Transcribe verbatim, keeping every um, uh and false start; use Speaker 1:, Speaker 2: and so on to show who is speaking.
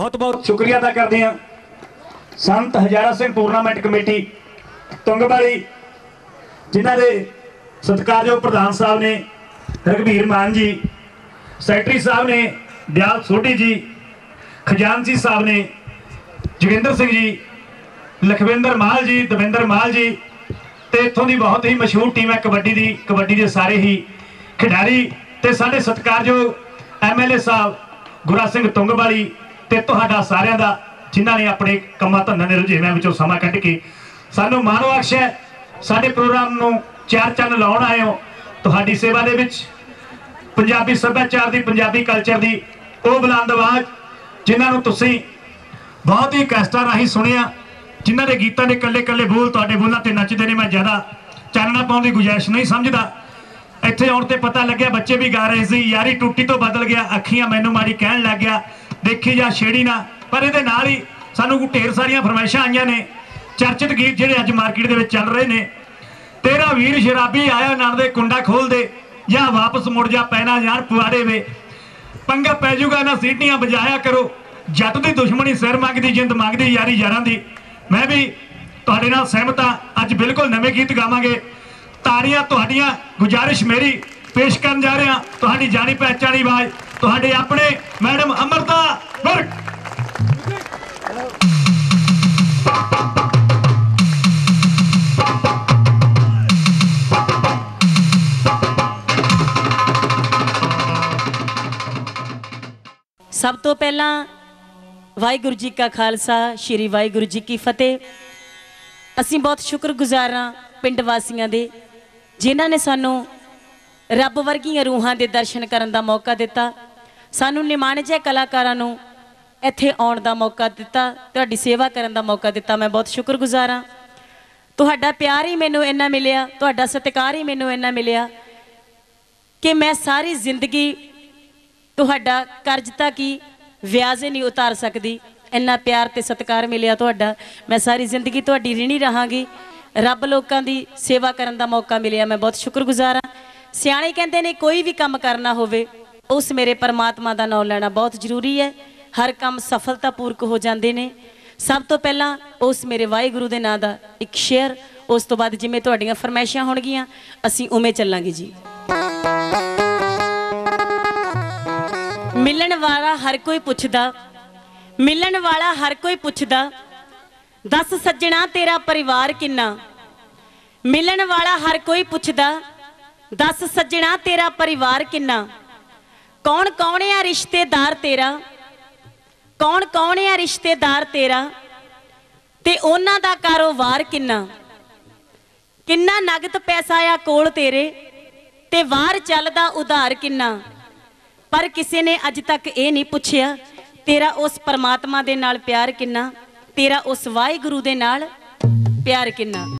Speaker 1: बहुत बहुत शुक्रिया अदा करते हैं संत हजारा सिंह टूरनामेंट कमेटी तुंगवाली जिन्हों के सत्कारयोग प्रधान साहब ने रघबीर मान जी, सैकटरी साहब ने दयाल सोढ़ी जी, खजानची साहब ने जोगिंदर सिंह जी, लखविंदर माल जी, दविंदर माल जी, तो इतों की बहुत ही मशहूर टीम है कबड्डी की। कबड्डी के सारे ही खिडारी तो साढ़े सत्कारयोग एम एल ए साहब गुरा सिंह तुंगवाली ते तुहाडा सारिਆਂ ਦਾ जिन्हों ने अपने कामां धंधों के रुझेविਆਂ ਵਿੱਚੋਂ समा कढ़ के सानू माण बख्श है साडे प्रोग्राम नूं चार चंद लाउण आए हो। तुहाडी सेवा दे विच पंजाबी सभ्याचार दी, पंजाबी कल्चर दी वो बुलंद आवाज़ जिन्हां नूं तुसीं बहुत ही कैसटां राहीं सुनिया, जिन्हां दे गीतां दे कल्ले कल्ले बोल तुहाडे बोलां ते नचदे ने। मैं ज़्यादा चानना पाउण दी गुजाइश नहीं समझदा। इत्थे आउण ते पता लग्या बच्चे भी गा रहे सी, यारी टूटी तो बदल गया, अखियां मैनू माड़ी कहण लग गया, देखी जा छेड़ी ना। पर इहदे नाल ही सानू ढेर सारियां फरमाइशां आईयां ने, चर्चित गीत जिहड़े अज मार्केट दे विच चल रहे ने। तेरा वीर शराबी आया नल दे कुंडा खोल दे, या वापस मुड़ जा पैना जान पुआड़े वे, पंगा पै जूगा ना सीटियां बजाया करो, जट दी दुश्मनी सिर मंगदी, जिंद मंगदी यारी यारां दी। मैं भी तुहाडे नाल सहमत हां। अज बिल्कुल नवें गीत गावांगे। ताड़ियां तुहाडियां गुजारिश मेरी पेश करन जा रहे हां। तुहाडी जानी पहचानी आवाज़ तुहाडे अपने मैडम अमृता विर्क।
Speaker 2: सब तो पहला वाहिगुरू जी का खालसा, श्री वाहिगुरू जी की फतेह। असी बहुत शुक्रगुजार हाँ पिंड वासियों के, जिन्हों ने सानू रब वर्गियां रूहां के दर्शन करने का मौका दिता, सानू निमाणे जे कलाकारां नू इत्थे आउण दा मौका दिता, तुहाडी सेवा करने का मौका दिता। मैं बहुत शुक्रगुजार हाँ। तुहाडा प्यार ही मैनू इन्ना मिलिया, तुहाडा सत्कार ही मैनू इन्ना मिलिया कि मैं सारी जिंदगी तुहाडा कर्जता की व्याज नहीं उतार सकती। इन्ना प्यार ते सत्कार मिलिया तुहाडा, मैं सारी जिंदगी तुहाडी ऋणी रहांगी। रब लोकां दी सेवा करने का मौका मिलिया, मैं बहुत शुक्रगुजार हाँ। सियाणे कहंदे ने कोई भी काम करना होवे उस मेरे परमात्मा का नाम लेना बहुत जरूरी है, हर काम सफलतापूर्वक हो जाते हैं। सब तो पहला उस मेरे वाहिगुरू के नाम का एक शेयर, उस तो बाद जिमें तुहाडियां फरमाइशां होणगियां असीं उवें चलांगे जी। मिलन वाला हर कोई पुछदा, मिलन वाला हर कोई पुछदा, दस सज्जणा तेरा परिवार किन्ना। मिलन वाला हर कोई पुछदा, दस सज्जणा तेरा परिवार किन्ना। कौन कौन है रिश्तेदार तेरा, कौन कौन है रिश्तेदार तेरा, ते उन्हां दा कारोबार किन्ना। किन्ना नगद पैसा आ कोल तेरे, ते वार चलदा उधार किन्ना। पर किसी ने अज तक ये नहीं पुछया तेरा उस परमात्मा दे नाल प्यार किन्ना, तेरा उस वाहिगुरू दे नाल प्यार किन्ना।